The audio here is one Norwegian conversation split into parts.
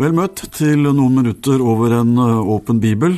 Vel møtt til noen minutter over en åpen bibel.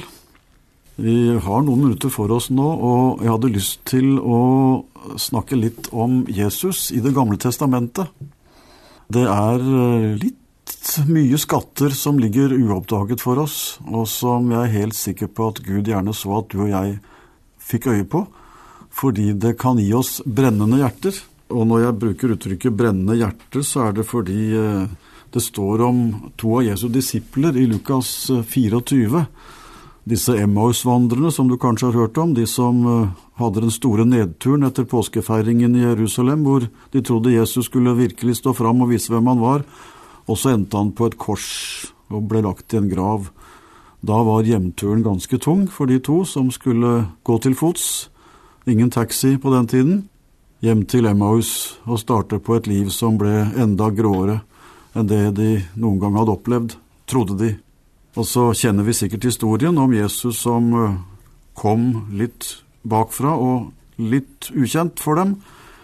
Vi har noen minutter for oss nå, og jeg hadde lyst til å snakke litt om Jesus i Det gamle testamentet. Det er litt mye skatter som ligger uoppdaget for oss, og som jeg er helt sikker på at Gud gjerne så at du og jeg fikk øye på, fordi det kan gi oss brennende hjerter. Og når jeg bruker uttrykket brennende hjerter, så er det fordi det står om to av Jesu disipler i Lukas 24. Disse Emmaus-vandrerne som du kanskje har hørt om, de som hadde den store nedturen etter påskefeiringen i Jerusalem, hvor de trodde Jesus skulle virkelig stå fram og vise hvem han var, og så endte han på et kors og ble lagt i en grav. Da var hjemturen ganske tung for de to som skulle gå til fots. Ingen taxi på den tiden. Hjem til Emmaus og starte på et liv som ble enda gråere enn det de noen gang hadde opplevd, trodde de. Og så kjenner vi sikkert historien om Jesus som kom litt bakfra og litt ukjent for dem,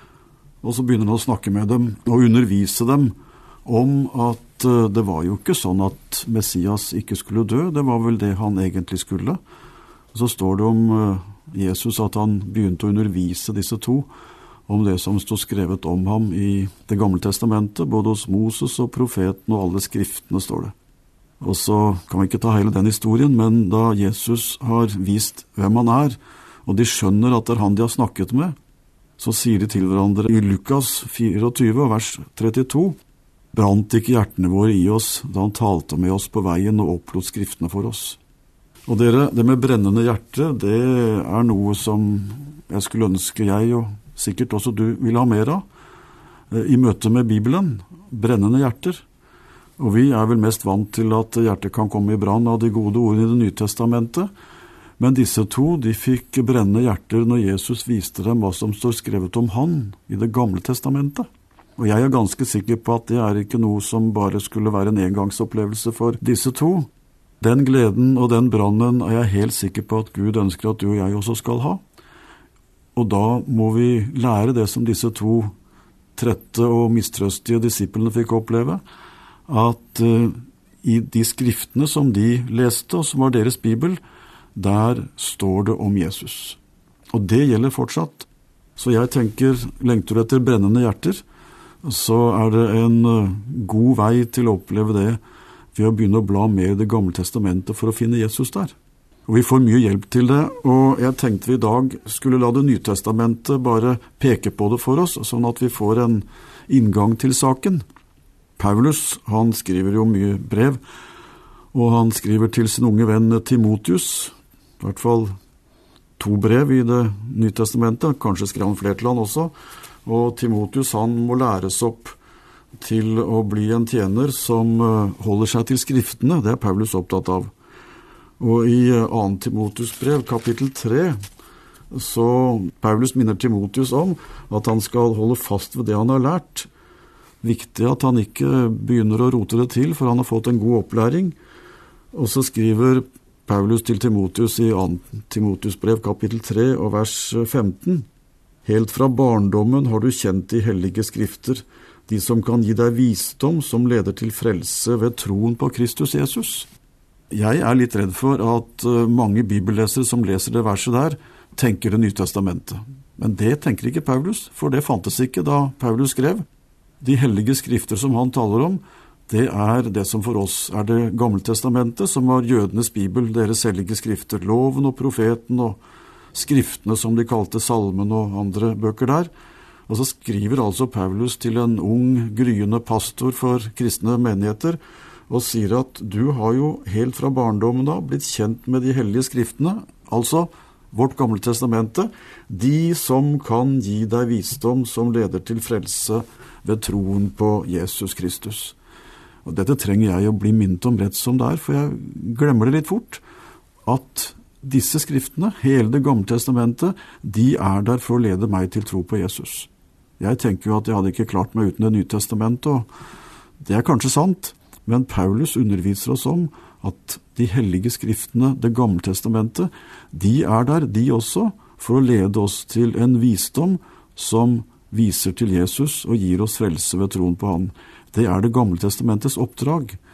og så begynner han å snakke med dem og undervise dem om at det var jo ikke sånn at Messias ikke skulle dø, det var vel det han egentlig skulle. Og så står det om Jesus at han begynte å undervise disse to om det som stod skrevet om ham i Det gamle testamentet, både hos Moses og profeten og alle skriftene, står det. Og så kan vi ikke ta hele den historien, men da Jesus har vist hvem han er, og de skjønner at det er han de har snakket med, så sier de til hverandre i Lukas 24, vers 32, «Brant ikke hjertene våre i oss da han talte med oss på veien og opplot skriftene for oss?» Og dere, det med brennende hjerte, det er noe som jeg skulle ønske jeg og sikkert også du vil ha mer av i møte med Bibelen, brennende hjerter. Og vi er vel mest vant til at hjertet kan komme i brann av de gode ordene i Det nye testamentet, men disse to, de fikk brennende hjerter når Jesus viste dem hva som står skrevet om han i Det gamle testamentet. Og jeg er ganske sikker på at det er ikke noe som bare skulle være en engangsopplevelse for disse to. Den gleden og den brannen er jeg helt sikker på at Gud ønsker at du og jeg også skal ha. Og da må vi lære det som disse to trette og mistrøstige disiplene fikk oppleve, at i de skriftene som de leste, og som var deres bibel, der står det om Jesus. Og det gjelder fortsatt. Så jeg tenker, lengter du etter brennende hjerter, så er det en god vei til å oppleve det ved å begynne å bla mer i Det gamle testamentet for å finne Jesus der. Og vi får mye hjelp til det, og jeg tenkte vi i dag skulle la Det nye testamentet bare peke på det for oss, sånn at vi får en inngang til saken. Paulus, han skriver jo mye brev, og han skriver til sin unge venn Timotius, i hvert fall 2 brev i Det nye testamentet, kanskje skrev han flere til han også, og Timotius han må læres opp til å bli en tjener som holder seg til skriftene, det er Paulus opptatt av. Og i 2. Timotius brev, kapittel 3, så Paulus minner Timotius om at han skal holde fast ved det han har lært. Viktig at han ikke begynner å rote det til, for han har fått en god opplæring. Og så skriver Paulus til Timotius i 2. Timotius brev, kapittel 3 og vers 15. «Helt fra barndommen har du kjent de hellige skrifter, de som kan gi deg visdom som leder til frelse ved troen på Kristus Jesus.» Jeg er litt redd for at mange bibellesere som leser det verset der, tenker Det nye testamentet. Men det tenker ikke Paulus, for det fantes ikke da Paulus skrev. De hellige skrifter som han taler om, det er det som for oss er Det gamle testamentet, som var jødenes bibel, deres hellige skrifter, loven og profeten og skriftene som de kalte salmen og andre bøker der. Og så skriver altså Paulus til en ung, gryende pastor for kristne menigheter, og sier at du har jo helt fra barndommen da blitt kjent med de hellige skriftene, altså vårt gamle testamente, de som kan gi deg visdom som leder til frelse ved troen på Jesus Kristus. Og dette trenger jeg å bli minnet om rett som det er, for jeg glemmer det litt fort, at disse skriftene, hele Det gamle testamentet, de er der for å lede meg til tro på Jesus. Jeg tenker jo at jeg hadde ikke klart meg uten Det nye testamentet, og det er kanskje sant, men Paulus underviser oss om at de hellige skriftene, Det gamle testamentet, de er der, de også, for å lede oss til en visdom som viser til Jesus og gir oss frelse ved troen på han. Det er Det gamle testamentets oppdrag.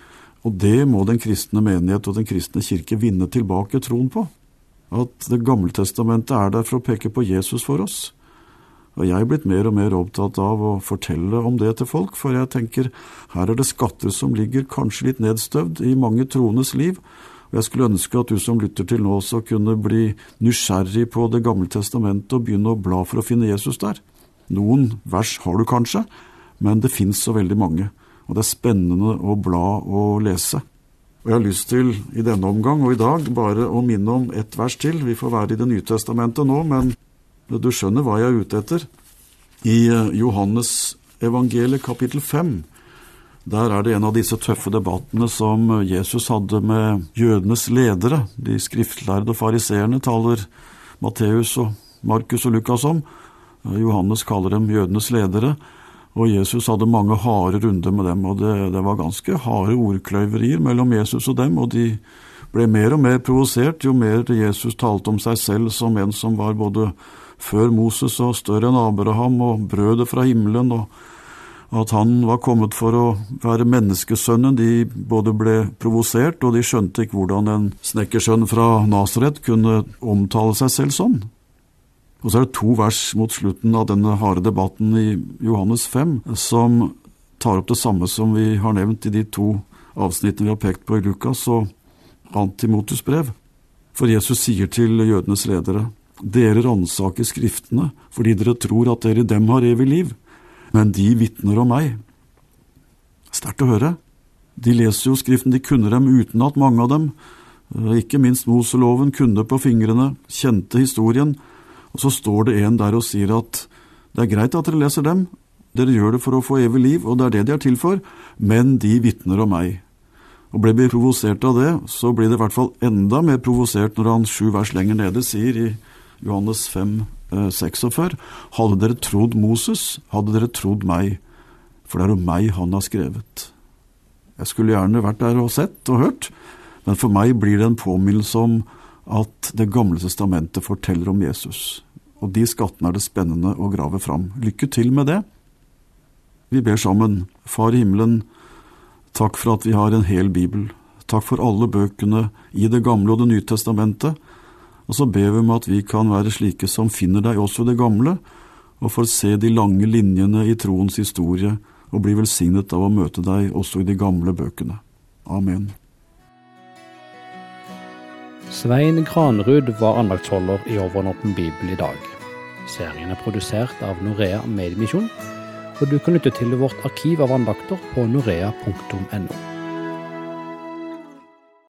Og det må den kristne menighet og den kristne kirke vinne tilbake troen på. At Det gamle testamentet der for å peke på Jesus for oss. Og jeg er blitt mer og mer opptatt av å fortelle om det til folk, for jeg tenker, her det skatter som ligger kanskje litt nedstøvd i mange troendes liv, og jeg skulle ønske at du som lytter til nå så kunne bli nysgjerrig på Det gamle testamentet og begynne å bla for å finne Jesus der. Noen vers har du kanskje, men det finnes så veldig mange, og det er spennende å bla og lese. Og jeg har lyst til i denne omgang og i dag bare å minne om ett vers til. Vi får være i Det nye testamentet nå, men du skjønner hva jeg er ute etter. I Johannes evangeliet kapittel 5, der det en av disse tøffe debattene som Jesus hadde med jødenes ledere. De skriftlærde og fariseerne taler Matteus og Markus og Lukas om. Johannes kaller dem jødenes ledere, og Jesus hadde mange harde runder med dem, og det var ganske harde ordkløyverier mellom Jesus og dem, og de ble mer og mer provosert jo mer Jesus talte om seg selv som en som var både før Moses og større enn Abraham og brødet fra himmelen, og at han var kommet for å være menneskesønnen. De både ble provosert, og de skjønte ikke hvordan en snekkersønn fra Nazaret kunne omtale seg selv sånn. Og så det 2 vers mot slutten av denne harde debatten i Johannes 5, som tar opp det samme som vi har nevnt i de 2 avsnittene vi har pekt på i Lukas og Timotheus brev. For Jesus sier til jødenes ledere, dere ransaker skriftene, fordi dere tror at dere i dem har evig liv, men de vitner om meg. Sterkt å høre. De leser jo skriften, de kunne dem utenat, mange av dem. Ikke minst Moseloven kunne på fingrene, kjente historien, og så står det en der og sier at det er greit at dere leser dem, dere gjør det for å få evig liv, og det er det de er til for, men de vitner om meg. Og ble vi provosert av det, så blir det i hvert fall enda mer provosert når han 7 vers lenger nede sier i Johannes 5, 46, hadde dere trodd Moses, hadde dere trodd meg, for det er om meg han har skrevet. Jeg skulle gjerne vært der og sett og hørt, men for meg blir det en påminnelse om at Det gamle testamentet forteller om Jesus. Og de skattene det spennende å grave fram. Lykke til med det. Vi ber sammen. Far i himmelen, takk for at vi har en hel Bibel. Takk for alle bøkene i Det gamle og Det nye testamentet. Og så ber vi om at vi kan være slike som finner deg også i det gamle, og får se de lange linjene i troens historie, og bli velsignet av å møte deg også i de gamle bøkene. Amen. Svein Granerud var andaktsholder i Over en åpen bibel i dag. Serien er produsert av Norea Mediemisjon, og du kan lytte til vårt arkiv av andakter på norea.no.